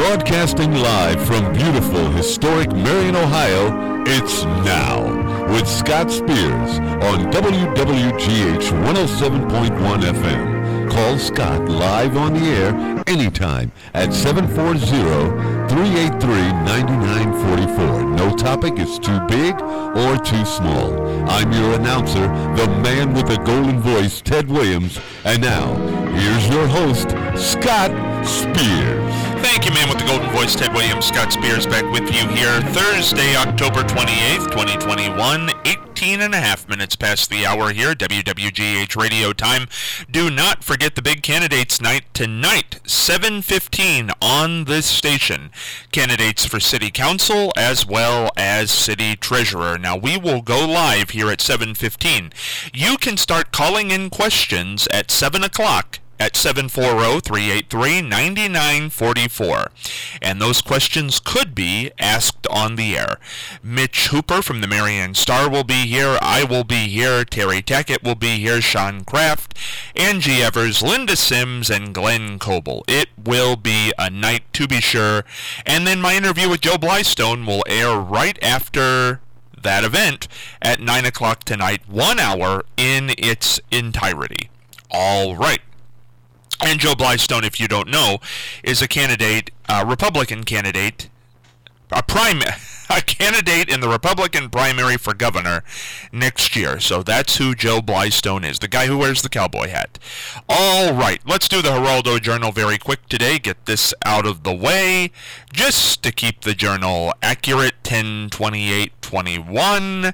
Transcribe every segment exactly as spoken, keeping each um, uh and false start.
Broadcasting live from beautiful, historic Marion, Ohio, it's Now with Scott Spears on W W G H one oh seven point one F M. Call Scott live on the air anytime at seven four zero, three eight three, nine nine four four. No topic is too big or too small. I'm your announcer, the man with the golden voice, Ted Williams. And now, here's your host, Scott Spears. Thank you, man with the golden voice, Ted Williams. Scott Spears back with you here Thursday, October twenty-eighth, twenty twenty-one. eighteen and a half minutes past the hour here, W W G H radio time. Do not forget the big candidates night tonight, seven fifteen on this station. Candidates for city council as well as city treasurer. Now, we will go live here at seven fifteen. You can start calling in questions at seven o'clock at seven four zero, three eight three, nine nine four four. And those questions could be asked on the air. Mitch Hooper from the Marion Star will be here. I will be here. Terry Tackett will be here. Sean Kraft, Angie Evers, Linda Sims, and Glenn Coble. It will be a night to be sure. And then my interview with Joe Blystone will air right after that event at nine o'clock tonight, one hour in its entirety. All right. And Joe Blystone, if you don't know, is a candidate, a Republican candidate, a prime, a candidate in the Republican primary for governor next year. So that's who Joe Blystone is, the guy who wears the cowboy hat. All right, let's do the Geraldo Journal very quick today. Get this out of the way, just to keep the journal accurate. ten twenty-eight twenty-one.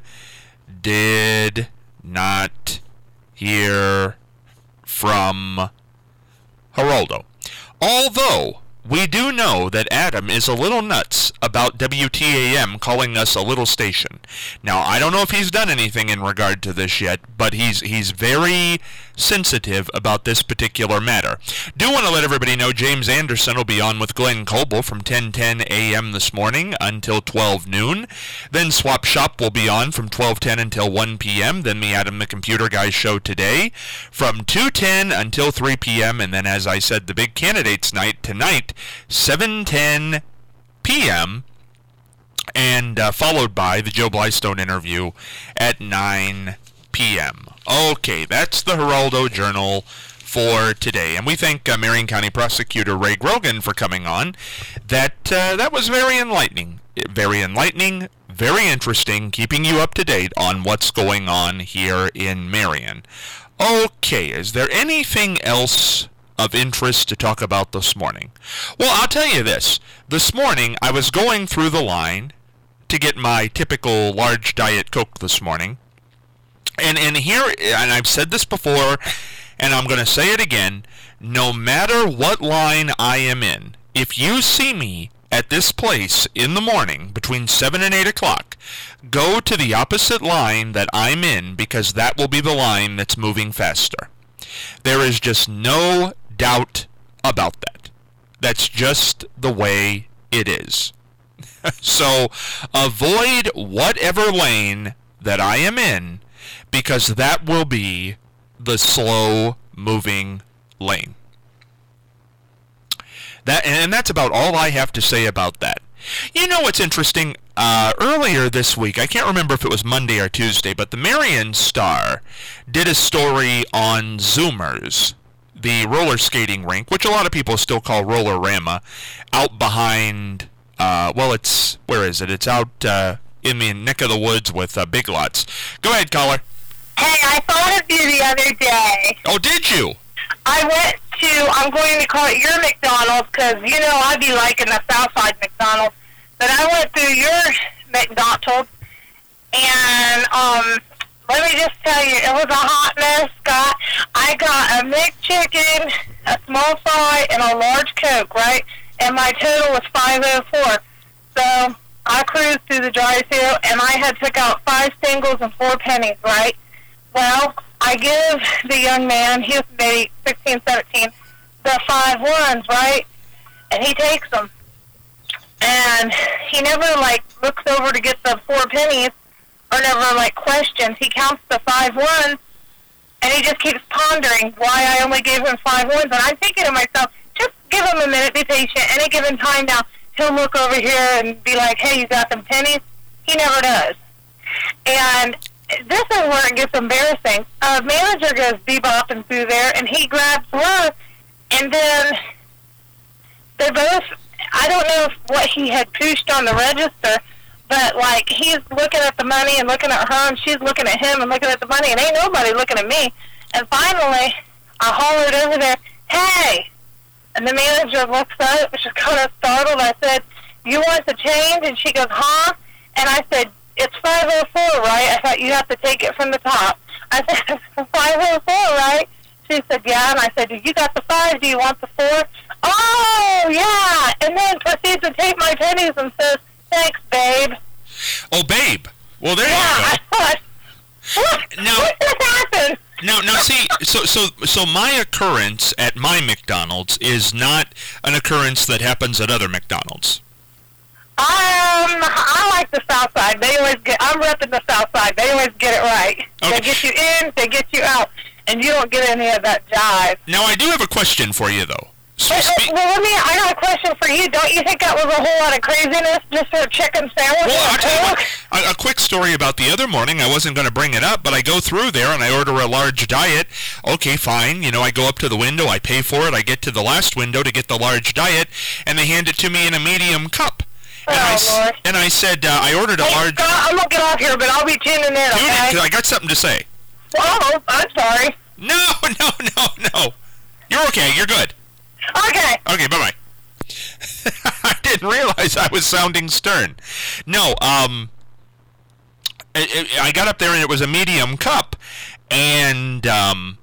Did not hear from Geraldo. Although, we do know that Adam is a little nuts about W T A M calling us a little station. Now, I don't know if he's done anything in regard to this yet, but he's he's very sensitive about this particular matter. Do want to let everybody know James Anderson will be on with Glenn Coble from ten ten a.m. this morning until twelve noon. Then Swap Shop will be on from twelve ten until one p.m. Then the Adam the Computer Guy show today from two ten until three p.m. And then, as I said, the big candidates night tonight, seven ten p.m. and uh, followed by the Joe Blystone interview at nine p.m. Okay, that's the Geraldo Journal for today. And we thank uh, Marion County Prosecutor Ray Grogan for coming on. That uh, that was very enlightening. Very enlightening, very interesting, keeping you up to date on what's going on here in Marion. Okay, is there anything else of interest to talk about this morning? Well, I'll tell you this. This morning, I was going through the line to get my typical large Diet Coke this morning. And, and here, and I've said this before, and I'm going to say it again, no matter what line I am in, if you see me at this place in the morning between seven and eight o'clock, go to the opposite line that I'm in, because that will be the line that's moving faster. There is just no doubt about that. That's just the way it is. So avoid whatever lane that I am in, because that will be the slow moving lane. That, and that's about all I have to say about that. You know what's interesting? Uh, earlier this week, I can't remember if it was Monday or Tuesday, but the Marion Star did a story on Zoomers, the roller skating rink, which a lot of people still call Roller-Rama, out behind, uh, well, it's, where is it? It's out uh, in the neck of the woods with uh, Big Lots. Go ahead, caller. Hey, I thought of you the other day. Oh, did you? I went to, I'm going to call it your McDonald's, because, you know, I be liking the Southside McDonald's, but I went through your McDonald's, and, um, let me just tell you, it was a hot mess, Scott. I got a McChicken, a small fry, and a large Coke, right? And my total was five oh four. So I cruised through the drive-thru, and I had took out five singles and four pennies, right? Well, I give the young man, he was maybe sixteen, seventeen, the five ones, right? And he takes them. And he never, like, looks over to get the four pennies, or never, like, questions. He counts the five ones, and he just keeps pondering why I only gave him five ones. And I'm thinking to myself, just give him a minute, be patient. Any given time now, he'll look over here and be like, hey, you got them pennies? He never does. And this is where it gets embarrassing. A manager goes bebopping through there, and he grabs her, and then they both, I don't know if what he had pushed on the register, but, like, he's looking at the money and looking at her, and she's looking at him and looking at the money, and ain't nobody looking at me. And finally, I hollered over there, hey! And the manager looks up, she's kind of startled. I said, you want the change? And she goes, huh? And I said, it's five oh four, right? I thought you have to take it from the top. I said, five oh four, right? She said, yeah. And I said, you got the five, do you want the four? Oh, yeah! And then proceeds to take my pennies and says, thanks, babe. Oh, babe. Well, there yeah, you go. I thought, what? Now, what just happened? Now, now, see, so, so, so my occurrence at my McDonald's is not an occurrence that happens at other McDonald's. Um, I like the South Side. They always get. I'm repping the South Side. They always get it right. Okay. They get you in, they get you out, and you don't get any of that jive. Now, I do have a question for you, though. So Well, spe- well, let me. I got a question for you. Don't you think that was a whole lot of craziness just for a chicken sandwich? Well, I'll and a tell you what, Coke? a, a quick story about the other morning. I wasn't going to bring it up, but I go through there and I order a large diet. Okay, fine. You know, I go up to the window, I pay for it, I get to the last window to get the large diet, and they hand it to me in a medium cup. And, Oh, I, s- Lord. and I said, uh, I ordered a Hey, large... Scott, I'm gonna get off here, but I'll be tuning in. Dude, Okay. 'cause I got something to say. Oh, I'm sorry. No, no, no, no. You're okay. You're good. Okay. Okay, bye-bye. I didn't realize I was sounding stern. No, um, I, I got up there and it was a medium cup, and um,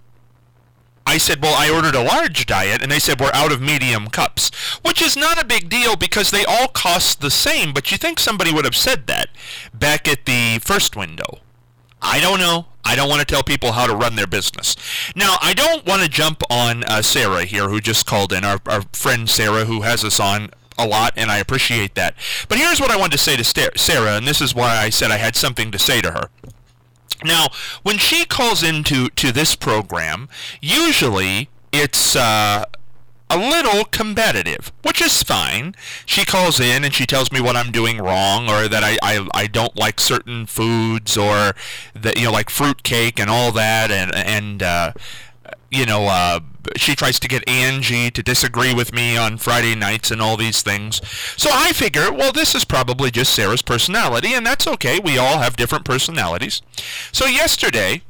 I said, well, I ordered a large diet, and they said, we're out of medium cups, which is not a big deal because they all cost the same, but you think somebody would have said that back at the first window. I don't know. I don't want to tell people how to run their business. Now, I don't want to jump on uh, Sarah here, who just called in, our, our friend Sarah, who has us on a lot, and I appreciate that. But here's what I wanted to say to Sta- Sarah, and this is why I said I had something to say to her. Now, when she calls into to this program, usually it's uh, a little combative, which is fine. She calls in and she tells me what I'm doing wrong, or that I, I, I don't like certain foods, or that, you know, like fruitcake and all that, and and uh, you know, uh, she tries to get Angie to disagree with me on Friday nights and all these things. So I figure, well, this is probably just Sarah's personality, and that's okay. We all have different personalities. So yesterday,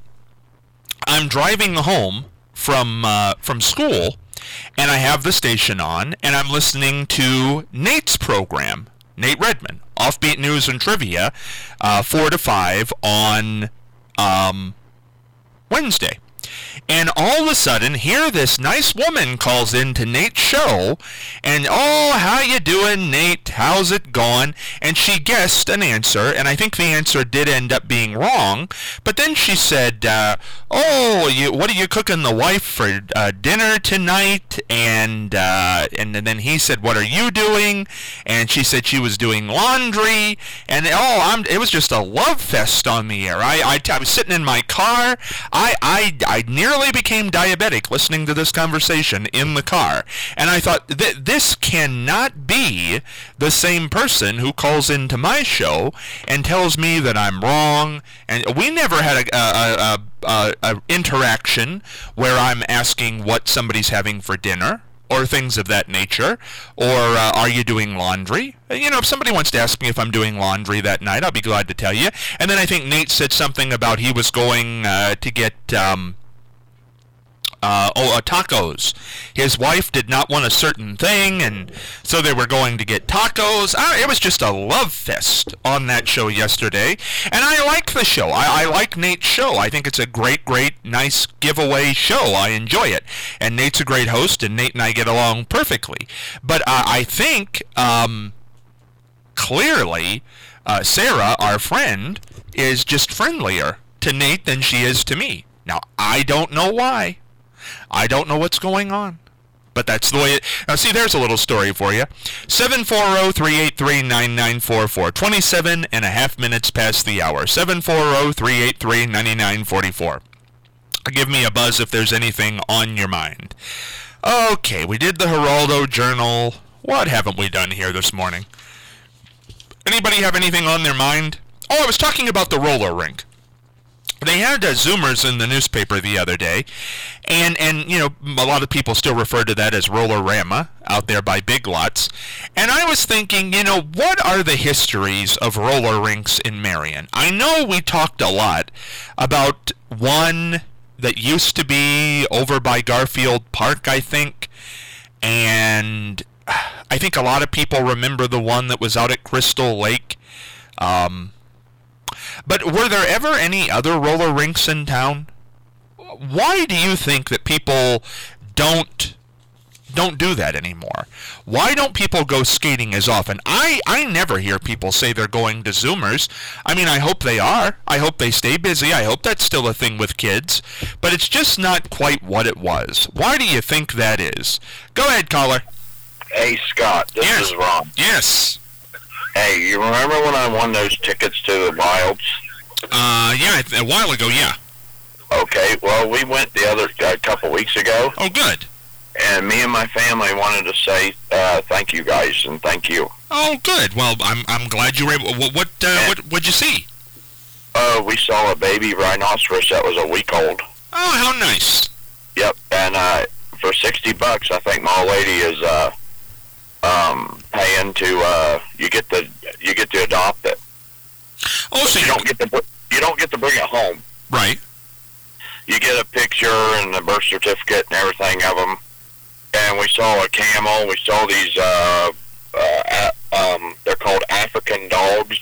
I'm driving home from uh, from school, and I have the station on, and I'm listening to Nate's program, Nate Redman, Offbeat News and Trivia, uh, four to five on um, Wednesday. And all of a sudden, here this nice woman calls into Nate's show, and, oh, how you doing, Nate? How's it going? And she guessed an answer, and I think the answer did end up being wrong. But then she said, uh, oh, you, what are you cooking the wife for uh, dinner tonight? And, uh, and then he said, what are you doing? And she said she was doing laundry. And, oh, I'm, it was just a love fest on the air. I, I, I was sitting in my car. I, I, I nearly became diabetic listening to this conversation in the car. And I thought, th- this cannot be the same person who calls into my show and tells me that I'm wrong. And we never had a, a, a, a, a interaction where I'm asking what somebody's having for dinner, or things of that nature, or uh, are you doing laundry? You know, if somebody wants to ask me if I'm doing laundry that night, I'll be glad to tell you. And then I think Nate said something about he was going uh, to get... Um, Uh, oh, uh, tacos. His wife did not want a certain thing, and so they were going to get tacos. Uh, it was just a love fest on that show yesterday, and I like the show. I, I like Nate's show. I think it's a great, great, nice giveaway show. I enjoy it, and Nate's a great host, and Nate and I get along perfectly. But uh, I think, um, clearly, uh, Sarah, our friend, is just friendlier to Nate than she is to me. Now, I don't know why. I don't know what's going on, but that's the way it... Now, see, there's a little story for you. seven four zero, three eight three, nine nine four four. twenty-seven and a half minutes past the hour. seven four zero, three eight three, nine nine four four. Give me a buzz if there's anything on your mind. Okay, we did the Geraldo Journal. What haven't we done here this morning? Anybody have anything on their mind? Oh, I was talking about the roller rink. They had uh, Zoomers in the newspaper the other day, and, and, you know, a lot of people still refer to that as Roller-Rama out there by Big Lots. And I was thinking, you know, what are the histories of roller rinks in Marion? I know we talked a lot about one that used to be over by Garfield Park, I think, and I think a lot of people remember the one that was out at Crystal Lake. Um... But were there ever any other roller rinks in town? Why do you think that people don't don't do that anymore? Why don't people go skating as often? I, I never hear people say they're going to Zoomers. I mean, I hope they are. I hope they stay busy. I hope that's still a thing with kids. But it's just not quite what it was. Why do you think that is? Go ahead, caller. Hey, Scott. This yes. is Ron. Yes. Hey, you remember when I won those tickets to the Wilds? Uh, yeah, a while ago, yeah. Okay, well, we went the other a couple weeks ago. Oh, good. And me and my family wanted to say uh, thank you guys and thank you. Oh, good. Well, I'm I'm glad you were able. What what uh, what what'd you see? Uh, we saw a baby rhinoceros that was a week old. Oh, how nice. Yep, and uh, for sixty bucks, I think my old lady is uh, um, paying to uh, you get the you get to adopt it. Oh, so you don't get to you don't get to bring it home. Right. You get a picture and a birth certificate and everything of them. And we saw a camel. We saw these. Uh, uh, um, they're called African dogs.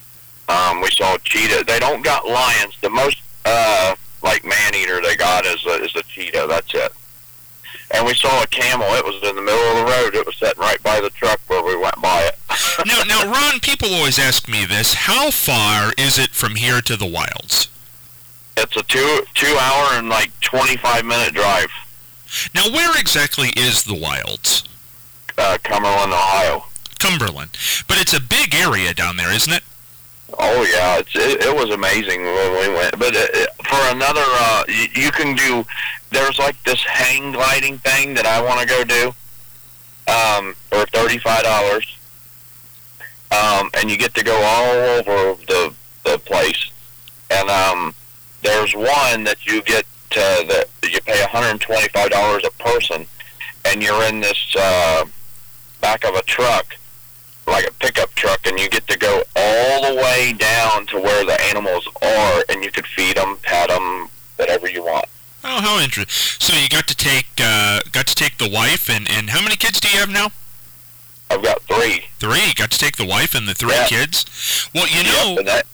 Um, we saw a cheetah. They don't got lions. The most uh, like man eater they got is a, is a cheetah. That's it. And we saw a camel. It was in the middle of the road. It was sitting right by the truck where we went by it. now, now, Ron, people always ask me this. How far is it from here to the Wilds? It's a two two hour and like twenty-five minute drive. Now, where exactly is the Wilds? Uh, Cumberland, Ohio. Cumberland. But it's a big area down there, isn't it? Oh, yeah. It's, it, it was amazing when we went. But it, it, for another, uh, you, you can do, there's like this hang gliding thing that I want to go do um, for thirty-five dollars. Um, and you get to go all over the, the place. And um, there's one that you get Uh, that you pay one hundred twenty-five dollars a person, and you're in this uh, back of a truck, like a pickup truck, and you get to go all the way down to where the animals are, and you could feed them, pet them, whatever you want. Oh, how interesting! So you got to take uh, got to take the wife, and, and how many kids do you have now? I've got three. Three. You got to take the wife and the three yeah. kids. Well, you know. Yep, and that,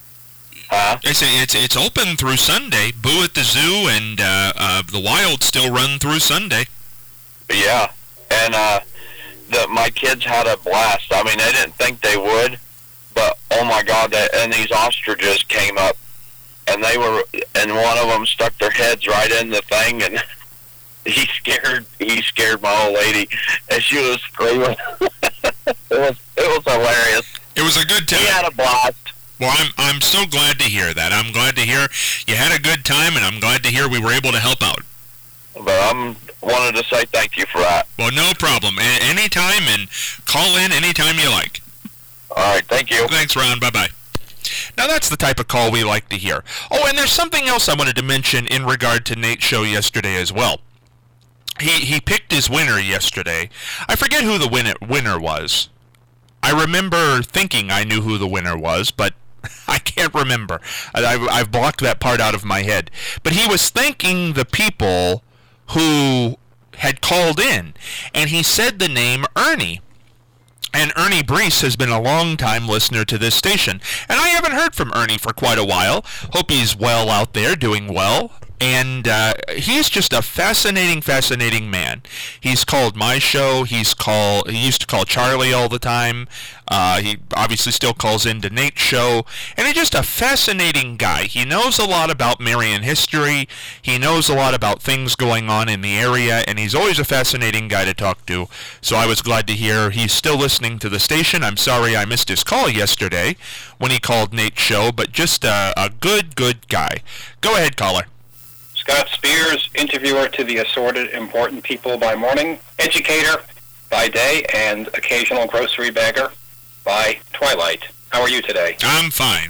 Huh? I say it's it's open through Sunday. Boo at the Zoo and uh, uh, the Wild still run through Sunday. Yeah, and uh, the, my kids had a blast. I mean, they didn't think they would, but oh my God! They, and these ostriches came up, and they were, and one of them stuck their heads right in the thing, and he scared he scared my old lady, and she was screaming. it was it was hilarious. It was a good time. He had a blast. Well, I'm I'm so glad to hear that. I'm glad to hear you had a good time, and I'm glad to hear we were able to help out. But I am wanted to say thank you for that. Well, no problem. A- anytime, and call in anytime you like. All right, thank you. Thanks, Ron. Bye-bye. Now, that's the type of call we like to hear. Oh, and there's something else I wanted to mention in regard to Nate's show yesterday as well. He he picked his winner yesterday. I forget who the winner winner was. I remember thinking I knew who the winner was, but I can't remember. I've, I've blocked that part out of my head. But he was thanking the people who had called in, and he said the name Ernie. And Ernie Brees has been a long-time listener to this station. And I haven't heard from Ernie for quite a while. Hope he's well out there, doing well. And uh, he's just a fascinating, fascinating man. He's called my show. He's called. He used to call Charlie all the time. Uh, he obviously still calls into Nate's show. And he's just a fascinating guy. He knows a lot about Marion history. He knows a lot about things going on in the area. And he's always a fascinating guy to talk to. So I was glad to hear he's still listening to the station. I'm sorry I missed his call yesterday when he called Nate's show. But just a, a good, good guy. Go ahead, caller. Scott Spears, interviewer to the assorted important people by morning, educator by day, and occasional grocery bagger by twilight. How are you today? I'm fine.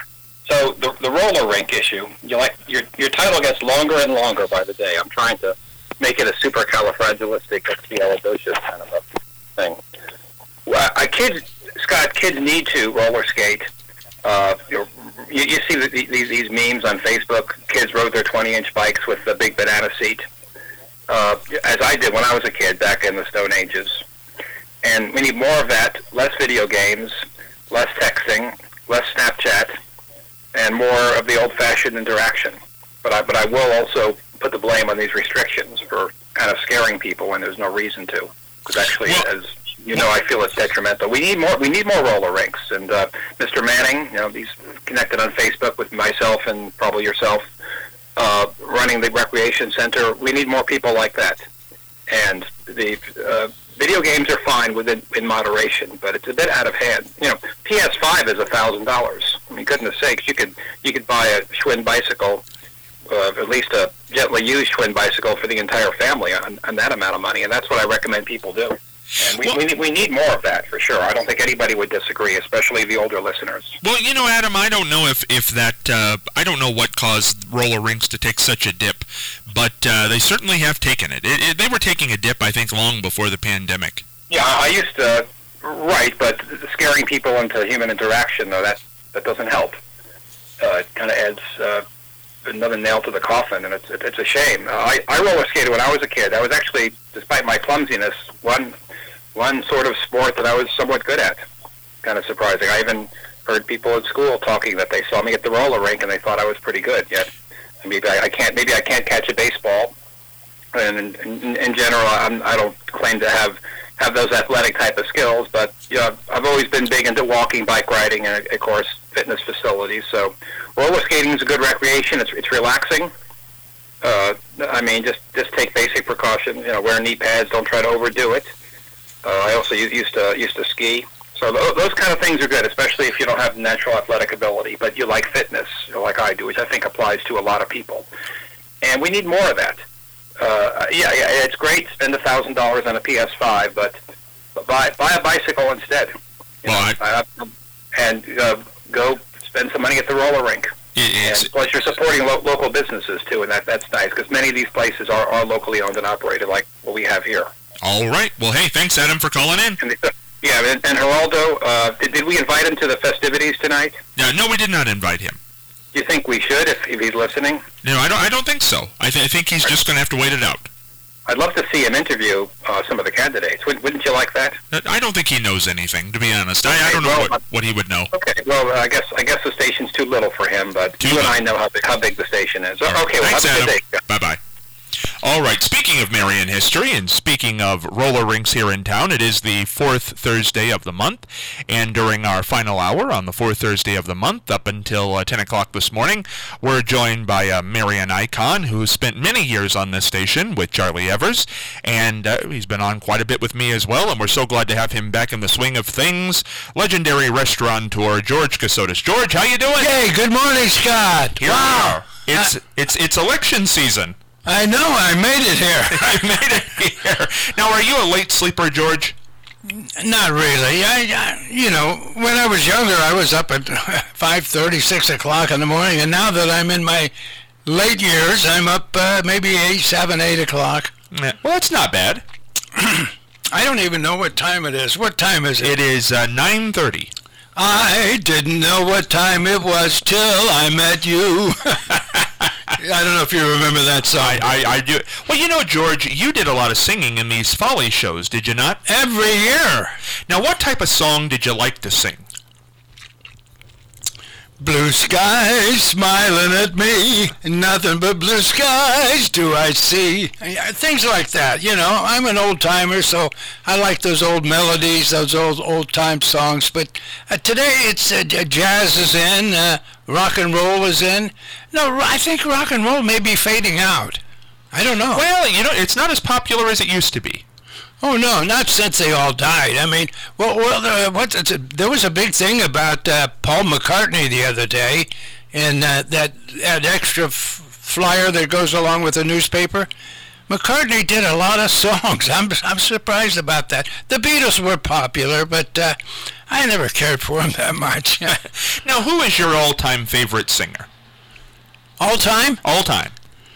So the the roller rink issue, you like your your title gets longer and longer by the day. I'm trying to make it a supercalifragilisticexpialidocious kind of a thing. Well, I, kids, Scott, kids need to roller skate. Uh, you, you see the, these these memes on Facebook. Kids rode their twenty-inch bikes with the big banana seat, uh, as I did when I was a kid back in the Stone Ages. And we need more of that. Less video games, less texting, less Snapchat, and more of the old-fashioned interaction. But I but I will also put the blame on these restrictions for kind of scaring people when there's no reason to. Because actually, well, as you know, I feel it's detrimental. We need more. We need more roller rinks. And uh, Mister Manning, you know, he's connected on Facebook with myself and probably yourself, uh, running the recreation center. We need more people like that. And the uh, video games are fine within in moderation, but it's a bit out of hand. You know, P S five is a thousand dollars. I mean, goodness sakes, you could you could buy a Schwinn bicycle, uh, at least a gently used Schwinn bicycle for the entire family on, on that amount of money, and that's what I recommend people do. And we, well, we, need, we need more of that, for sure. I don't think anybody would disagree, especially the older listeners. Well, you know, Adam, I don't know if, if that, uh, I don't know what caused roller rinks to take such a dip, but uh, they certainly have taken it. It, it. They were taking a dip, I think, long before the pandemic. Yeah, I used to, right, but scaring people into human interaction, though, that, that doesn't help. Uh, it kind of adds uh, another nail to the coffin, and it's, it, it's a shame. Uh, I, I roller skated when I was a kid. I was actually, despite my clumsiness, one... one sort of sport that I was somewhat good at. Kind of surprising. I even heard people at school talking that they saw me at the roller rink and they thought I was pretty good. Yet maybe I, I can't. Maybe I can't catch a baseball. And in, in, in general, I'm, I don't claim to have have those athletic type of skills. But you know, I've always been big into walking, bike riding, and of course fitness facilities. So roller skating is a good recreation. It's it's relaxing. Uh, I mean, just just take basic precaution. You know, wear knee pads. Don't try to overdo it. Uh, I also used to used to ski, so those, those kind of things are good, especially if you don't have natural athletic ability, but you like fitness, you know, like I do, which I think applies to a lot of people. And we need more of that. Uh, yeah, yeah, it's great to spend a thousand dollars on a P S five, but, but buy buy a bicycle instead. You well, know, I, and uh, go spend some money at the roller rink. It's, and plus, you're supporting lo- local businesses too, and that that's nice because many of these places are, are locally owned and operated, like what we have here. All right. Well, hey, thanks, Adam, for calling in. And the, yeah, and, and Geraldo, uh, did, did we invite him to the festivities tonight? No, no, we did not invite him. Do you think we should if, if he's listening? No, I don't. I don't think so. I, th- I think he's just going to have to wait it out. I'd love to see him interview uh, some of the candidates. Would, wouldn't you like that? I don't think he knows anything, to be honest. I, okay, I don't know well, what, what he would know. Okay. Well, I guess I guess the station's too little for him, but too you little. And I know how big, how big the station is. Right. Okay. Well, thanks, have a good day. Bye-bye. All right, speaking of Marion history and speaking of roller rinks here in town, it is the fourth Thursday of the month, and during our final hour on the fourth Thursday of the month, up until uh, ten o'clock this morning, we're joined by a Marion icon who spent many years on this station with Charlie Evers, and uh, he's been on quite a bit with me as well, and we're so glad to have him back in the swing of things. Legendary restaurateur George Kassotis. George, how you doing? Hey, good morning, Scott. Here wow. we are. It's, uh, it's, it's election season. I know, I made it here. You made it here. Now, are you a late sleeper, George? Not really. I, I, you know, when I was younger, I was up at five thirty, six o'clock in the morning, and now that I'm in my late years, I'm up uh, maybe eight, seven, eight o'clock. Yeah. Well, that's not bad. I don't even know what time it is. What time is it? It is uh, nine thirty. I didn't know what time it was till I met you. I don't know if you remember that song. I, I, I do. Well, you know, George, you did a lot of singing in these Folly shows, did you not? Every year. Now, what type of song did you like to sing? Blue skies smiling at me, nothing but blue skies do I see. Things like that, you know. I'm an old-timer, so I like those old melodies, those old old-time songs. But uh, today it's uh, jazz is in, uh, rock and roll is in. No, I think rock and roll may be fading out. I don't know. Well, you know, it's not as popular as it used to be. Oh, no, not since they all died. I mean, well, well uh, what's, it's a, there was a big thing about uh, Paul McCartney the other day, and uh, that, that extra f- flyer that goes along with the newspaper. McCartney did a lot of songs. I'm I'm surprised about that. The Beatles were popular, but uh, I never cared for them that much. Now, who is your all-time favorite singer? All time? All time.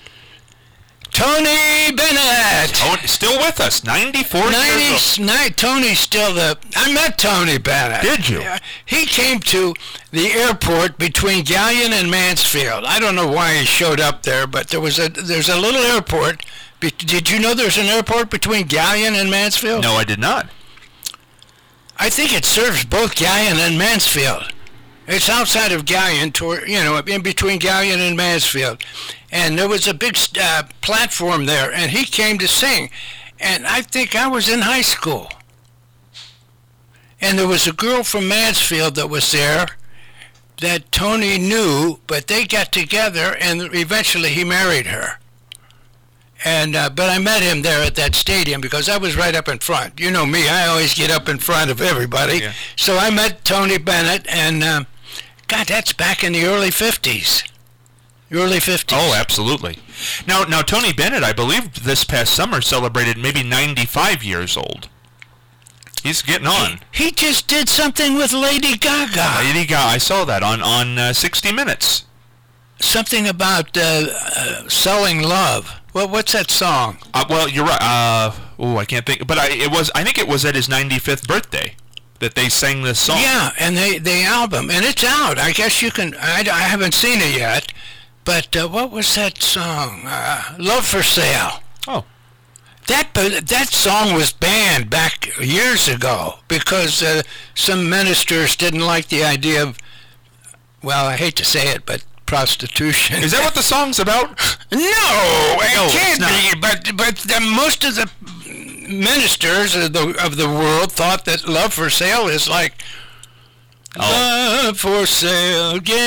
Tony Bennett. Tony, still with us, ninety-four years old. ninety, Tony's still the... I met Tony Bennett. Did you? Yeah, he came to the airport between Gallion and Mansfield. I don't know why he showed up there, but there was a there's a little airport. Be, did you know there's an airport between Gallion and Mansfield? No, I did not. I think it serves both Gallion and Mansfield. It's outside of Gallion, toward, you know, in between Gallion and Mansfield. And there was a big uh, platform there, and he came to sing. And I think I was in high school. And there was a girl from Mansfield that was there that Tony knew, but they got together, and eventually he married her. And uh, but I met him there at that stadium because I was right up in front. You know me, I always get up in front of everybody. Yeah. So I met Tony Bennett, and uh, God, that's back in the early fifties. Early fifties. Oh, absolutely. Now, now Tony Bennett, I believe this past summer celebrated maybe ninety-five years old. He's getting on. He, he just did something with Lady Gaga. Lady Gaga, I saw that on, on uh, sixty minutes. Something about uh, uh, selling love. Well, what's that song? Uh, well, you're right. Uh, oh, I can't think. But I, it was. I think it was at his ninety-fifth birthday that they sang this song. Yeah, and they the album, and it's out. I guess you can. I, I haven't seen it yet. But uh, what was that song? Uh, Love for Sale. Oh. That that song was banned back years ago because uh, some ministers didn't like the idea of, well, I hate to say it, but prostitution. Is that what the song's about? No, it No, can't it's not. be. But but the, most of the ministers of the of the world thought that Love for Sale is like. Oh. Love for sale. Yeah.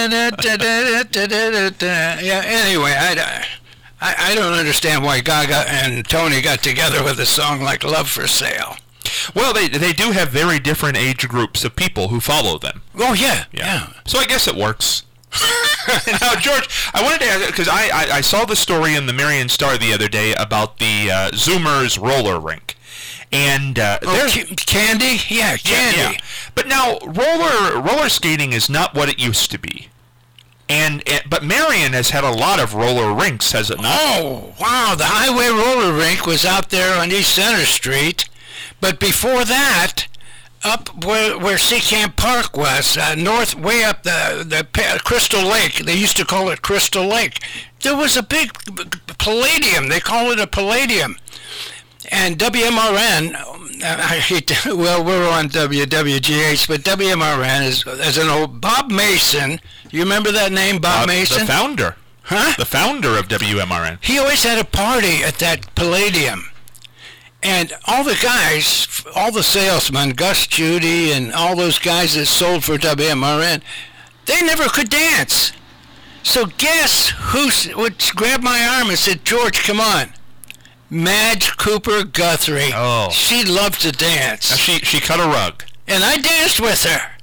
Anyway, I, I I don't understand why Gaga and Tony got together with a song like Love for Sale. Well, they they do have very different age groups of people who follow them. Oh yeah, yeah. So I guess it works. Now, George, I wanted to ask, because I, I, I saw the story in the Marion Star the other day about the uh, Zoomers roller rink. And uh, oh, there's c- Candy? Yeah, Candy. Yeah, yeah. But now, roller roller skating is not what it used to be. And it, But Marion has had a lot of roller rinks, has it not? Oh, wow. The Highway Roller Rink was out there on East Center Street. But before that, up where where Seacamp Park was, uh, north, way up the, the pa- Crystal Lake, they used to call it Crystal Lake, there was a big palladium. They call it a palladium. And W M R N, I hate to, well, we're on W W G H, but W M R N is, as an old, Bob Mason, you remember that name, Bob Uh, Mason? The founder. Huh? The founder of W M R N. He always had a party at that Palladium. And all the guys, all the salesmen, Gus Judy and all those guys that sold for W M R N, they never could dance. So guess who would grab my arm and said, George, come on. Madge Cooper Guthrie. Oh. She loved to dance. She she cut a rug. And I danced with her.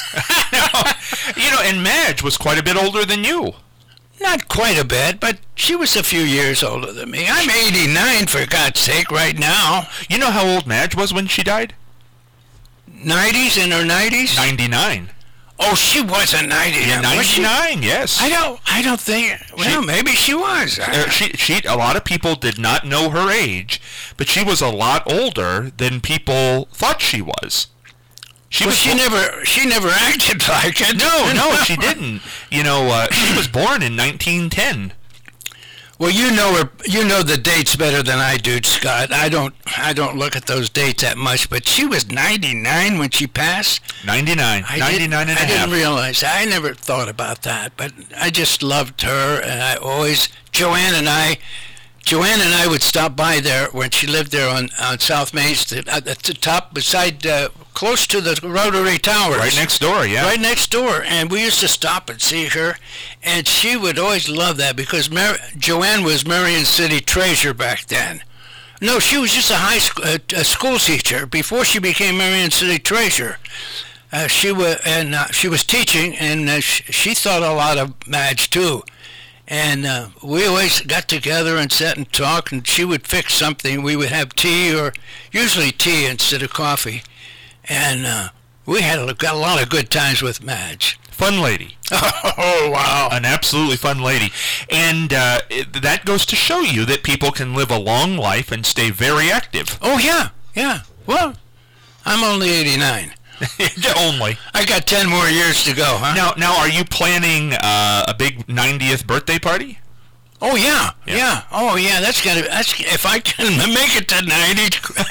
You know, and Madge was quite a bit older than you. Not quite a bit, but she was a few years older than me. I'm eighty-nine, for God's sake, right now. You know how old Madge was when she died? nineties, in her nineties? ninety-nine. Oh, she wasn't ninety-nine. Yeah, was she? ninety-nine, yes. I don't. I don't think. Well, She- maybe she was. Uh, she, she, a lot of people did not know her age, but she was a lot older than people thought she was. She well, was she bo- never. She never acted like it. No, no, she didn't. You know, uh, she was born in nineteen ten. Well, you know her. You know the dates better than I do, Scott. I don't. I don't look at those dates that much. But she was ninety-nine when she passed. ninety-nine. I ninety-nine didn't, and a I half. didn't realize. I never thought about that. But I just loved her, and I always. Joanne and I. Joanne and I would stop by there when she lived there on, on South Main Street, at the top, beside, uh, close to the Rotary Towers. Right next door, yeah. Right next door. And we used to stop and see her, and she would always love that because Mar- Joanne was Marion City Treasurer back then. No, she was just a high school, a, a school teacher before she became Marion City Treasurer. Uh, she was and uh, she was teaching, and uh, sh- she thought a lot of Madge too. And uh, we always got together and sat and talked, and she would fix something. We would have tea, or usually tea instead of coffee. And uh, we had a, got a lot of good times with Madge. Fun lady. Oh, wow. An absolutely fun lady. And uh, it, that goes to show you that people can live a long life and stay very active. Oh, yeah, yeah. Well, I'm only eighty-nine. Only. I got ten more years to go, huh? Now, now, are you planning uh, a big ninetieth birthday party? Oh yeah, yeah, yeah. Oh yeah, that's gonna. That's if I can make it to ninety,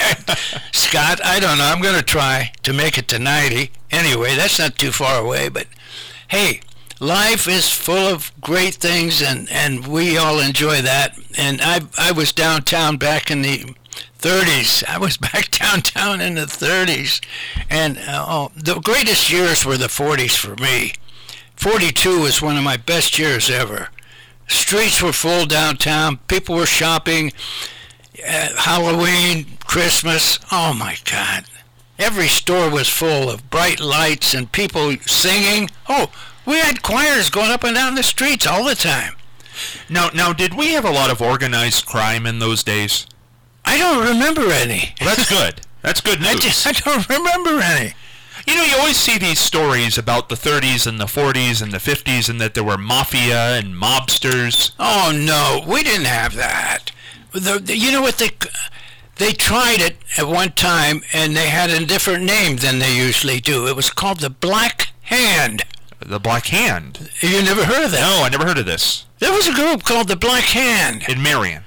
Scott. I don't know. I'm gonna try to make it to ninety. Anyway, that's not too far away. But hey, life is full of great things, and, and we all enjoy that. And I I was downtown back in the thirties. I was back downtown in the thirties, and uh, oh, the greatest years were the forties for me. forty-two was one of my best years ever. Streets were full downtown. People were shopping. Uh, Halloween, Christmas. Oh my God! Every store was full of bright lights and people singing. Oh, we had choirs going up and down the streets all the time. Now, now, did we have a lot of organized crime in those days? I don't remember any. Well, that's good. That's good news. I, just, I don't remember any. You know, you always see these stories about the thirties and the forties and the fifties, and that there were mafia and mobsters. Oh no, we didn't have that. The, the, you know what, they they tried it at one time, and they had a different name than they usually do. It was called the Black Hand. The Black Hand? You never heard of that? No, I never heard of this. There was a group called the Black Hand. In Marion?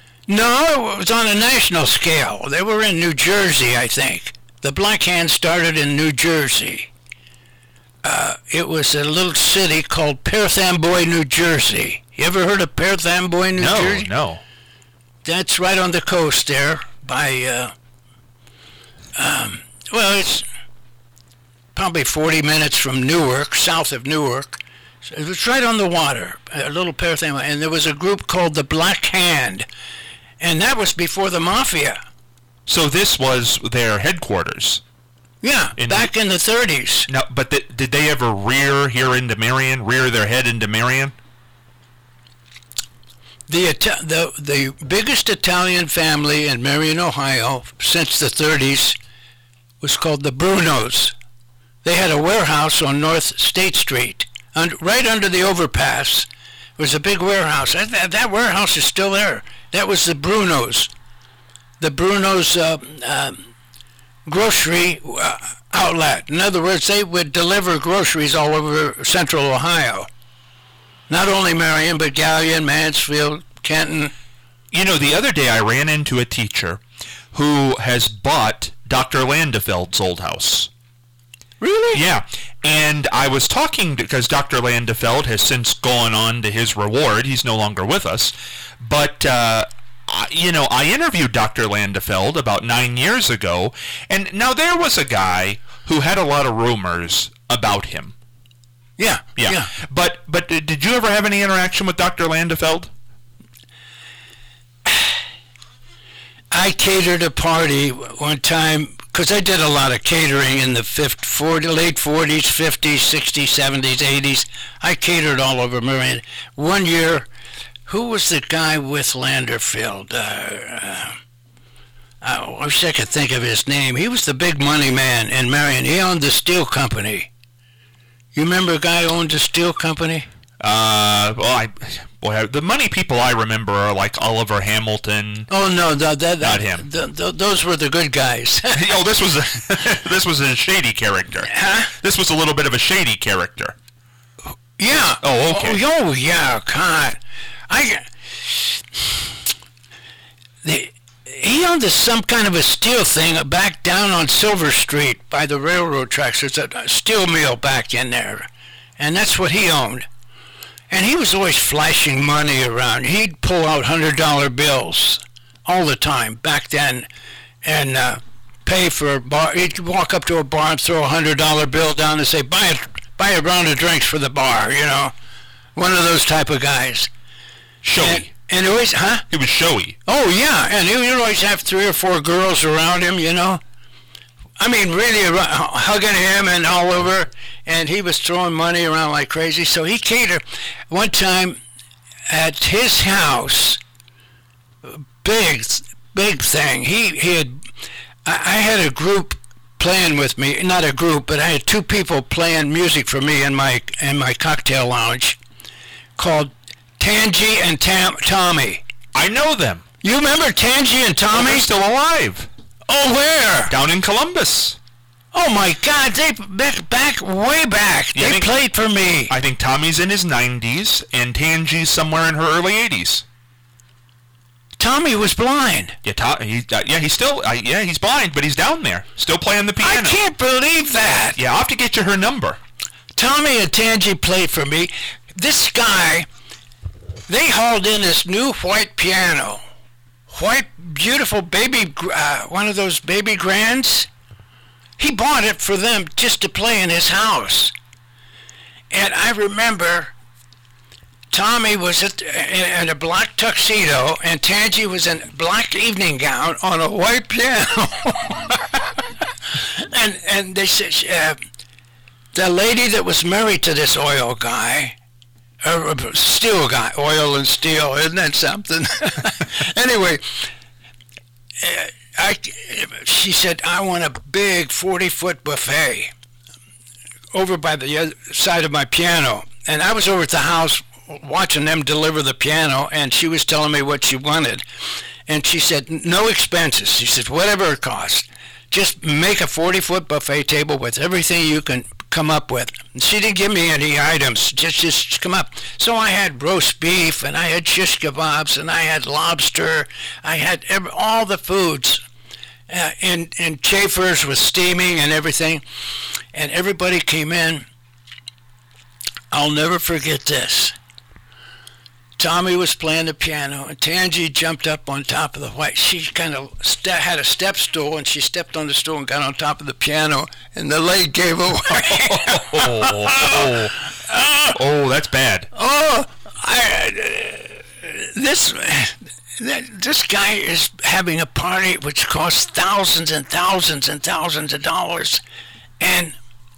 No, it was on a national scale. They were in New Jersey, I think. The Black Hand started in New Jersey. Uh, it was a little city called Perth Amboy, New Jersey. You ever heard of Perth Amboy, New no, Jersey? No, no. That's right on the coast there by, uh, um, well, it's probably forty minutes from Newark, south of Newark. So it was right on the water, a little Perth Amboy. And there was a group called the Black Hand. And that was before the Mafia. So this was their headquarters? Yeah, in back the, in the thirties. No, but th- did they ever rear here into Marion, rear their head into Marion? The, the, the biggest Italian family in Marion, Ohio, since the thirties was called the Brunos. They had a warehouse on North State Street, and right under the overpass was a big warehouse. That, that, that warehouse is still there. That was the Brunos. The Bruno's uh, um, grocery uh, outlet. In other words, they would deliver groceries all over central Ohio. Not only Marion, but Galion, Mansfield, Kenton. You know, the other day I ran into a teacher who has bought Doctor Landefeld's old house. Really? Yeah. And I was talking, because Doctor Landefeld has since gone on to his reward. He's no longer with us. But, uh, you know, I interviewed Doctor Landefeld about nine years ago, and now there was a guy who had a lot of rumors about him. Yeah, yeah. yeah. But, but did you ever have any interaction with Doctor Landefeld? I catered a party one time, because I did a lot of catering in the fifty, forty, late forties, fifties, sixties, seventies, eighties. I catered all over Marion. One year, who was the guy with Landerfield? Uh, uh, I wish I could think of his name. He was the big money man in Marion. He owned the steel company. You remember a guy who owned a steel company? Uh, well, I, boy, the money people I remember are like Oliver Hamilton. Oh no, the, the, the, not him. The, the, those were the good guys. Oh, this was a, this was a shady character. Huh? This was a little bit of a shady character. Yeah. Oh, okay. Oh, oh yeah, God. I. The, he owned a, some kind of a steel thing back down on Silver Street by the railroad tracks. There's a, a steel mill back in there, and that's what he owned. And he was always flashing money around. He'd pull out one hundred dollar bills all the time back then and uh, pay for a bar. He'd walk up to a bar and throw a one hundred dollar bill down and say, buy a, buy a round of drinks for the bar, you know. One of those type of guys. Showy. And, and always, huh? He was showy. Oh, yeah. And he would always have three or four girls around him, you know. I mean, really hugging him and all over, and he was throwing money around like crazy. So he catered. One time, at his house, big, big thing. He he had, I, I had a group playing with me, not a group, but I had two people playing music for me in my in my cocktail lounge, called Tangy and Tam, Tommy. I know them. You remember Tangy and Tommy? They're still alive. Oh, where? Down in Columbus. Oh my God! They back, back way back. You they think- played for me. I think Tommy's in his nineties and Tangy's somewhere in her early eighties. Tommy was blind. Yeah, to, he, uh, yeah, he's still, uh, yeah, he's blind, but he's down there, still playing the piano. I can't believe that. Yeah, I'll have to get you her number. Tommy and Tangy played for me. This guy, they hauled in this new white piano, white, beautiful baby, uh, one of those baby grands. He bought it for them just to play in his house. And I remember Tommy was at, in, in a black tuxedo, and Tangy was in a black evening gown on a white piano. and and they said, uh, the lady that was married to this oil guy, uh, steel guy, oil and steel, isn't that something? Anyway, uh, I, she said, I want a big forty-foot buffet over by the other side of my piano. And I was over at the house watching them deliver the piano, and she was telling me what she wanted. And she said, no expenses. She said, whatever it costs. Just make a forty-foot buffet table with everything you can come up with. And she didn't give me any items. Just, just come up. So I had roast beef, and I had shish kebabs, and I had lobster. I had every, all the foods. Uh, and, and Chaffers was steaming and everything. And everybody came in. I'll never forget this. Tommy was playing the piano, and Tangy jumped up on top of the white. She kind of st- had a step stool, and she stepped on the stool and got on top of the piano, and the leg gave away. oh, oh, oh, that's bad. Oh, I, uh, this this guy is having a party which costs thousands and thousands and thousands of dollars, and.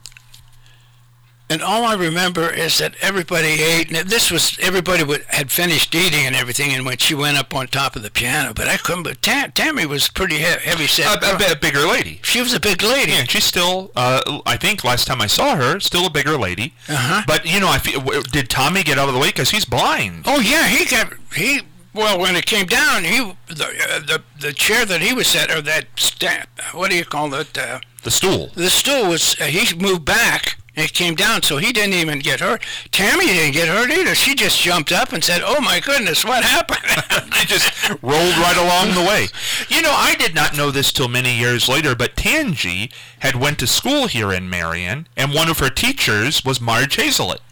And all I remember is that everybody ate, and this was, everybody would, had finished eating and everything, and when she went up on top of the piano, but I couldn't, but Tam, Tammy was pretty he- heavy set. A, a, a bigger lady. She was a big lady. Yeah, she's still, uh, I think last time I saw her, still a bigger lady. Uh-huh. But, you know, I feel, did Tommy get out of the way? Because he's blind. Oh, yeah, he got, he, well, when it came down, he, the, uh, the, the chair that he was at, or that stand, what do you call it? Uh, the stool. The stool was, uh, he moved back. It came down, so he didn't even get hurt. Tammy didn't get hurt either. She just jumped up and said, oh, my goodness, what happened? They just rolled right along the way. You know, I did not know this till many years later, but Tangy had went to school here in Marion, and one of her teachers was Marge Hazelett.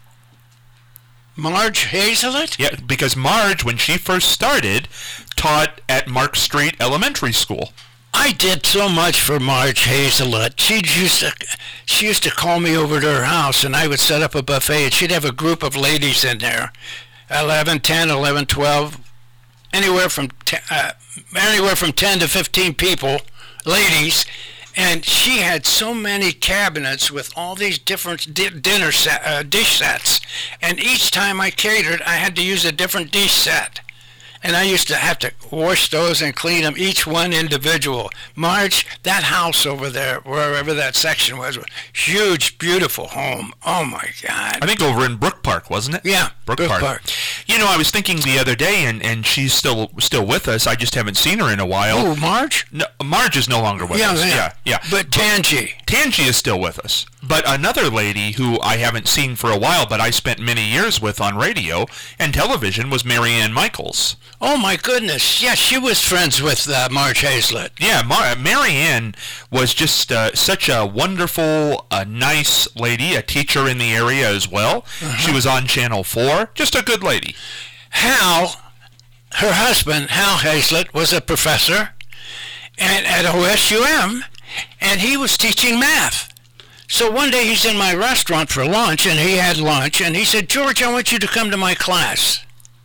Marge Hazelett? Yeah, because Marge, when she first started, taught at Mark Street Elementary School. I did so much for Marge Hazelett. She used to, she used to call me over to her house, and I would set up a buffet, and she'd have a group of ladies in there, eleven, ten, eleven, twelve, anywhere from ten, uh, anywhere from ten to fifteen people, ladies, and she had so many cabinets with all these different di- dinner set, uh, dish sets, and each time I catered, I had to use a different dish set. And I used to have to wash those and clean them, each one individual. Marge, that house over there, wherever that section was, was huge, beautiful home. Oh, my God. I think over in Brook Park, wasn't it? Yeah, Brook, Brook Park. Park. You know, I was thinking the other day, and, and she's still still with us. I just haven't seen her in a while. Oh, Marge? No, Marge is no longer with yeah, us. Yeah, yeah, yeah. But Tangy. Tangy is still with us. But another lady who I haven't seen for a while, but I spent many years with on radio and television, was Marianne Michaels. Oh, my goodness. Yeah, she was friends with uh, Marge Hazelett. Yeah, Mar- Marianne was just uh, such a wonderful, uh, nice lady, a teacher in the area as well. Uh-huh. She was on Channel four. Just a good lady. Hal, her husband, Hal Hazelett, was a professor and at O S U M, and he was teaching math. So one day he's in my restaurant for lunch, and he had lunch, and he said, George, I want you to come to my class.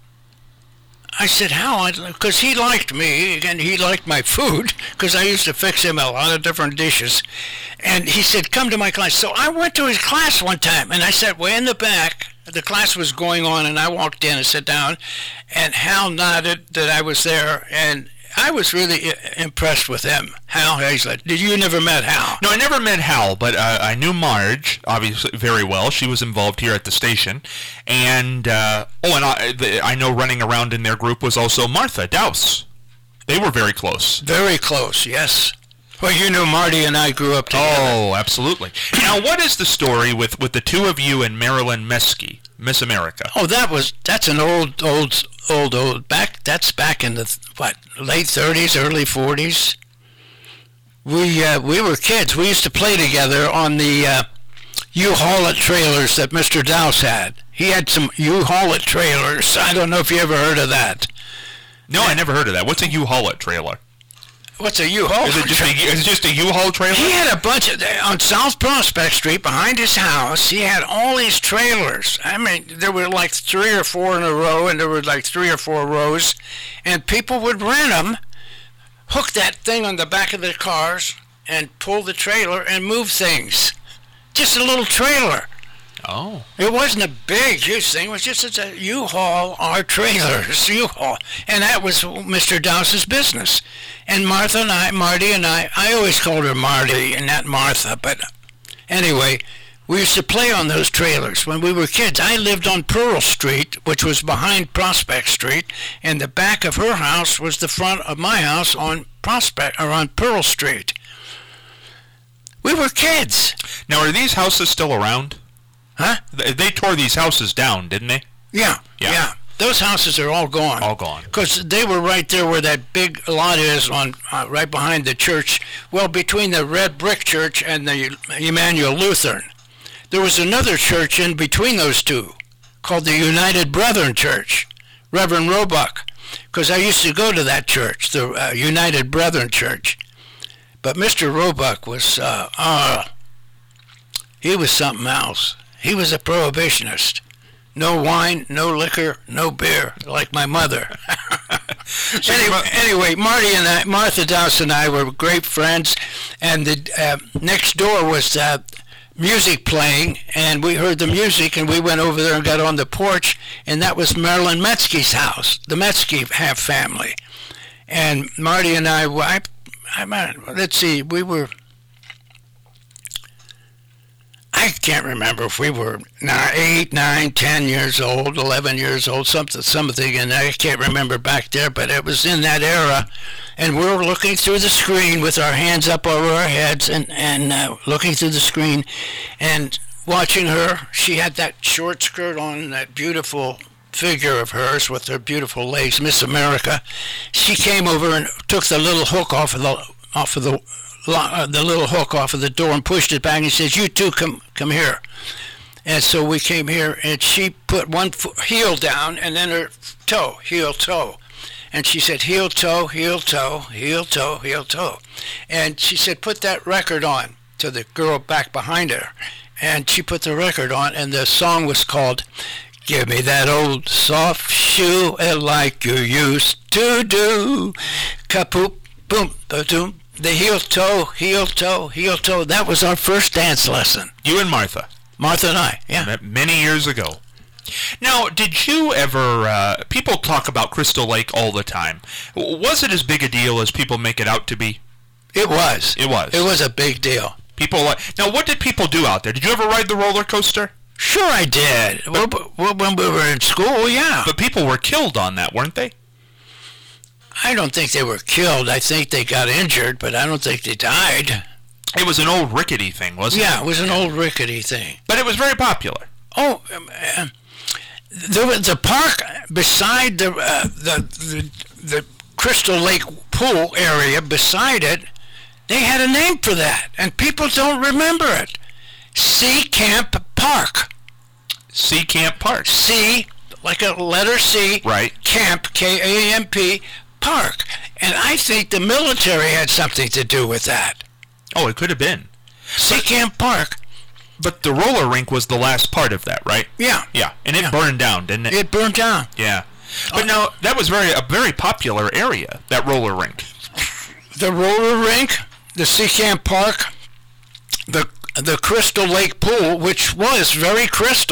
I said, how? Because he liked me, and he liked my food, because I used to fix him a lot of different dishes. And he said, come to my class. So I went to his class one time, and I sat way in the back, The class was going on, and I walked in and sat down, and Hal nodded that I was there, and I was really impressed with him. Hal Hazlett. Did you never met Hal? No, I never met Hal, but uh, I knew Marge, obviously, very well. She was involved here at the station. And, uh, oh, and I, the, I know running around in their group was also Martha Dowse. They were very close. Very close, yes. Well, you know Marty and I grew up together. Oh, absolutely. Now, what is the story with, with the two of you and Marilyn Meskey, Miss America? Oh, that was, that's an old, old, old, old, back, that's back in the, what, late thirties, early forties. We, uh, we were kids. We used to play together on the uh, U-Haul-It trailers that Mister Dowse had. He had some U-Haul-It trailers. I don't know if you ever heard of that. No, I never heard of that. What's a U-Haul-It trailer? What's a U-Haul? Is it just a, is it just a U-Haul trailer? He had a bunch of, on South Prospect Street behind his house, he had all these trailers. I mean, there were like three or four in a row, and there were like three or four rows, and people would rent them, hook that thing on the back of their cars, and pull the trailer and move things. Just a little trailer. Oh. It wasn't a big, huge thing. It was just a U-Haul, our trailers, U-Haul. And that was Mister Dowse's business. And Martha and I, Marty and I, I always called her Marty and not Martha, but anyway, we used to play on those trailers when we were kids. I lived on Pearl Street, which was behind Prospect Street, and the back of her house was the front of my house on Prospect, or on Pearl Street. We were kids. Now, are these houses still around? Huh? They tore these houses down, didn't they? Yeah, yeah. yeah. Those houses are all gone. All gone. Because they were right there where that big lot is, on uh, right behind the church. Well, between the Red Brick Church and the Emmanuel Lutheran. There was another church in between those two called the United Brethren Church, Reverend Roebuck. Because I used to go to that church, the uh, United Brethren Church. But Mister Roebuck was, uh, uh, he was something else. He was a prohibitionist. No wine, no liquor, no beer, like my mother. anyway, anyway, Marty and I, Martha Dowse and I were great friends, and the uh, next door was uh, music playing, and we heard the music, and we went over there and got on the porch, and that was Marilyn Meskey's house, the Meskey half family. And Marty and I, I, I let's see, we were... I can't remember if we were eight, nine, ten years old, eleven years old, something, something, and I can't remember back there, but it was in that era, and we were looking through the screen with our hands up over our heads and, and uh, looking through the screen and watching her. She had that short skirt on, that beautiful figure of hers with her beautiful legs, Miss America. She came over and took the little hook off of the off of the the little hook off of the door and pushed it back and says, "You two come come here." And so we came here, and she put one foot, heel down, and then her toe, heel, toe. And she said, heel, toe, heel, toe, heel, toe, heel, toe. And she said, put that record on, to the girl back behind her. And she put the record on, and the song was called, "Give me that old soft shoe like you used to do. Kapoop, boom, ba-doom." The heel, toe, heel, toe, heel, toe. That was our first dance lesson. You and Martha. Martha and I, yeah. Many years ago. Now, did you ever, uh, people talk about Crystal Lake all the time. Was it as big a deal as people make it out to be? It was. It was. It was a big deal. People, now, what did people do out there? Did you ever ride the roller coaster? Sure I did. But, well, when we were in school, yeah. But people were killed on that, weren't they? I don't think they were killed. I think they got injured, but I don't think they died. It was an old rickety thing, wasn't yeah, it? Yeah, it was an old rickety thing. But it was very popular. Oh, um, uh, there was the park beside the, uh, the the the Crystal Lake pool area. Beside it, they had a name for that, and people don't remember it. Sea Camp Park. Sea Camp Park. C, like a letter C. Right. Camp, K A M P, Park. And I think the military had something to do with that. Oh, it could have been. Sea Camp Park. But the roller rink was the last part of that, right? Yeah. Yeah, and it yeah. burned down, didn't it? It burned down. Yeah. But uh, now, that was very a very popular area, that roller rink. The roller rink, the Sea Camp Park, the the Crystal Lake pool, which was very crystal.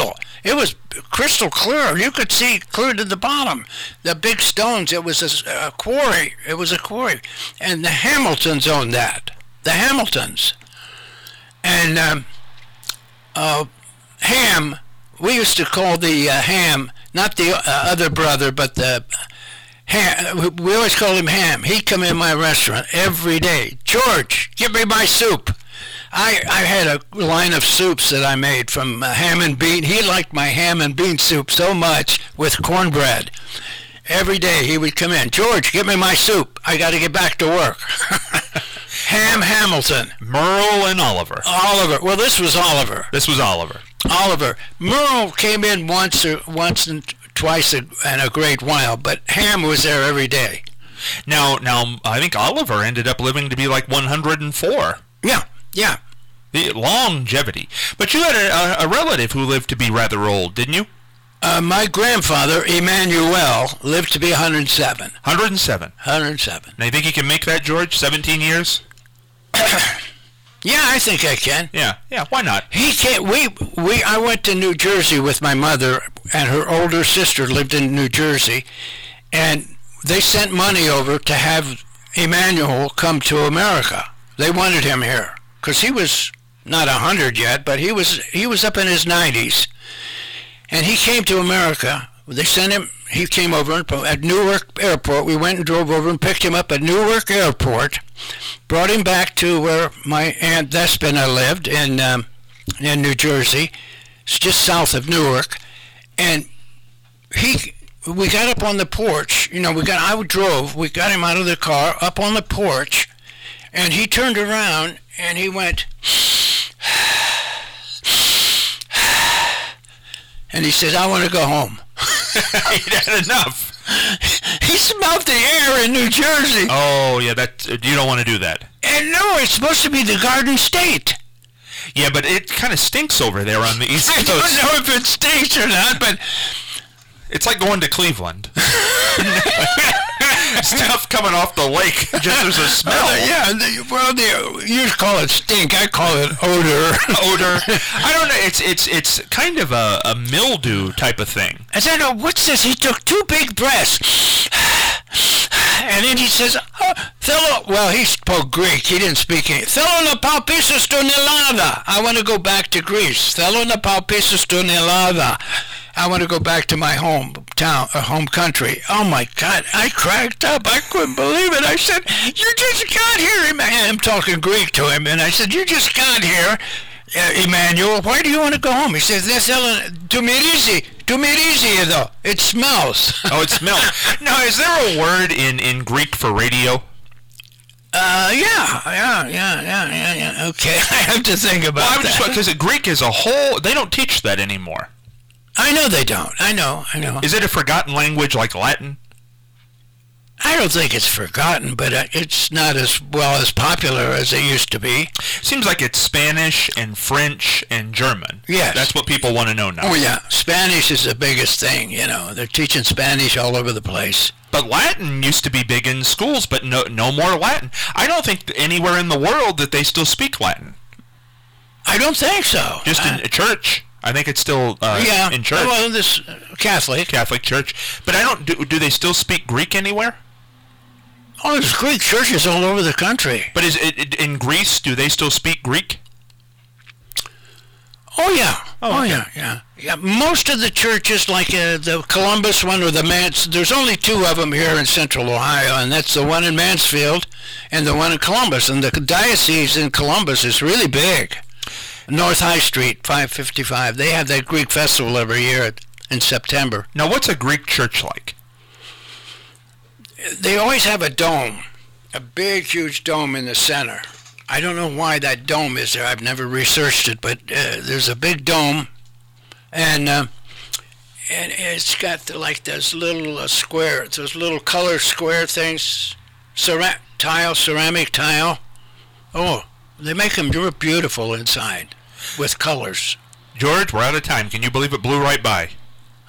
It was crystal clear. You could see clear to the bottom. The big stones, it was a, a quarry. It was a quarry. And the Hamiltons owned that. The Hamiltons. And um, uh, Ham, we used to call the uh, Ham, not the uh, other brother, but the Ham. We always called him Ham. He'd come in my restaurant every day. George, give me my soup. I, I had a line of soups that I made from uh, ham and bean. He liked my ham and bean soup so much with cornbread. Every day he would come in. George, give me my soup. I got to get back to work. Ham Hamilton. Merle and Oliver. Oliver. Well, this was Oliver. This was Oliver. Oliver. Merle came in once or once and twice a, in a great while, but Ham was there every day. Now, now I think Oliver ended up living to be like one hundred four. Yeah, yeah. The longevity. But you had a, a relative who lived to be rather old, didn't you? Uh, my grandfather, Emmanuel, lived to be one hundred seven. one hundred seven. one hundred seven. Now, you think you can make that, George? seventeen years? Yeah, I think I can. Yeah, yeah, why not? He can't. We, we, I went to New Jersey with my mother, and her older sister lived in New Jersey, and they sent money over to have Emmanuel come to America. They wanted him here, because he was not one hundred yet, but he was he was up in his nineties. And he came to America. They sent him, he came over at Newark Airport. We went and drove over and picked him up at Newark Airport, brought him back to where my Aunt Despina lived in um, in New Jersey. It's just south of Newark. And he, we got up on the porch. You know, we got, I drove, we got him out of the car, up on the porch, and he turned around and he went, and he said, I want to go home. He'd had enough. He smelled the air in New Jersey. Oh, yeah, that uh, you don't want to do that. And no, it's supposed to be the Garden State. Yeah, but it kind of stinks over there on the East I Coast. don't know if it stinks or not, but it's like going to Cleveland. Stuff coming off the lake, just there's a smell. Uh, yeah, the, well, the, you call it stink. I call it odor. Odor. I don't know. It's it's it's kind of a, a mildew type of thing. I said, oh, what's this? He took two big breaths. And then he says, oh, Thelo, well, he spoke Greek. He didn't speak English. Thelo na palpisus to Nilada. I want to go back to Greece. Thelo na palpisus to Nilada. I want to go back to my hometown, uh, home country. Oh, my God. I cracked up. I couldn't believe it. I said, you just got here. I'm talking Greek to him. And I said, you just got here, uh, Emmanuel. Why do you want to go home? He says, that's to me easy. To me easy, though. It smells. Oh, it smells. Now, is there a word in, in Greek for radio? Uh, yeah, yeah, yeah, yeah, yeah, yeah. Okay, I have to think about well, I'm that. Because Greek as a whole, they don't teach that anymore. I know they don't. I know, I know. Is it a forgotten language like Latin? I don't think it's forgotten, but it's not as well as popular as it used to be. Seems like it's Spanish and French and German. Yes. That's what people want to know now. Oh, yeah. Spanish is the biggest thing, you know. They're teaching Spanish all over the place. But Latin used to be big in schools, but no no more Latin. I don't think anywhere in the world that they still speak Latin. I don't think so. Just uh, in a church. I think it's still uh, yeah, in church. Well, this uh, Catholic. Catholic church. But I don't. Do, do they still speak Greek anywhere? Oh, there's Greek churches all over the country. But is it, it in Greece? Do they still speak Greek? Oh yeah. Oh, oh okay. yeah, yeah, yeah. Most of the churches, like uh, the Columbus one or the Mans, there's only two of them here in Central Ohio, and that's the one in Mansfield and the one in Columbus. And the diocese in Columbus is really big. North High Street, five fifty-five. They have that Greek festival every year in September. Now, what's a Greek church like? They always have a dome, a big, huge dome in the center. I don't know why that dome is there. I've never researched it, but uh, there's a big dome, and uh, and it's got the, like those little uh, square, those little color square things, Cera- tile, ceramic tile. Oh, they make them look beautiful inside with colors. George, we're out of time. Can you believe it blew right by?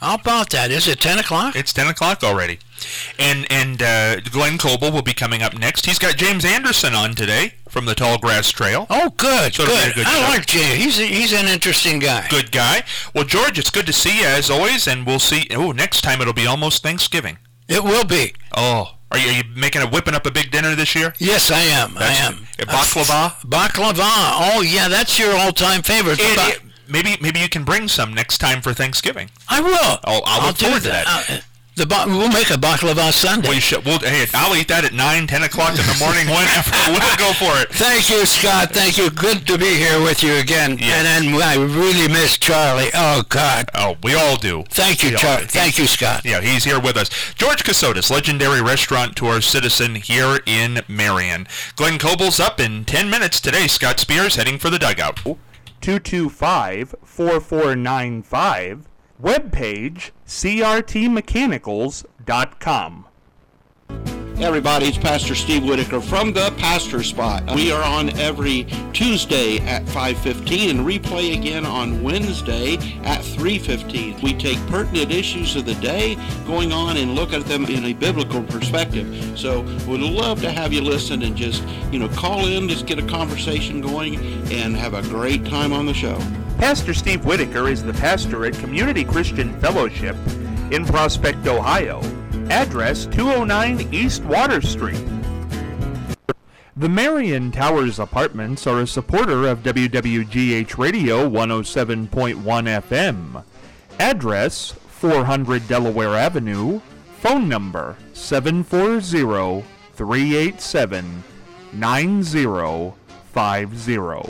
How about that? Is it ten o'clock? It's ten o'clock already. And and uh, Glenn Coble will be coming up next. He's got James Anderson on today from the Tall Grass Trail. Oh, good, So it'll be a good. good I show. like James. He's a, he's an interesting guy. Good guy. Well, George, it's good to see you as always, and we'll see. Oh, next time it'll be almost Thanksgiving. It will be. Oh, are you, are you making a whipping up a big dinner this year? Yes, I am. That's- I am. uh, baklava? Uh, baklava. Oh, yeah, that's your all-time favorite. And, Ba- uh, maybe maybe you can bring some next time for Thanksgiving. I will. Oh, I'll look do forward to that. Uh, the ba- we'll make a baklava Sunday. We should. We'll, hey, I'll eat that at nine, ten o'clock in the morning. Whenever we'll go for it. Thank you, Scott. Thank you. Good to be here with you again. Yes. And then I really miss Charlie. Oh, God. Oh, we all do. Thank you, We all Charlie. do. Thank you, Scott. Yeah, he's here with us. George Casotis, legendary restaurateur citizen here in Marion. Glenn Coble's up in ten minutes today. Scott Spears heading for the dugout. two two five, four four nine five. Webpage c r t mechanicals dot com. Hey everybody, it's Pastor Steve Whitaker from the Pastor Spot. We are on every Tuesday at five fifteen and replay again on Wednesday at three fifteen. We take pertinent issues of the day going on and look at them in a biblical perspective. So we'd love to have you listen and just, you know, call in, just get a conversation going and have a great time on the show. Pastor Steve Whitaker is the pastor at Community Christian Fellowship in Prospect, Ohio. Address two oh nine East Water Street. The Marion Towers Apartments are a supporter of W W G H Radio one oh seven point one F M. Address four hundred Delaware Avenue. Phone number seven four zero, three eight seven, nine zero five zero.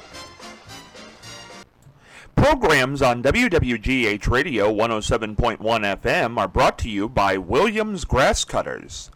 Programs on W W G H Radio one oh seven point one F M are brought to you by Williams Grass Cutters.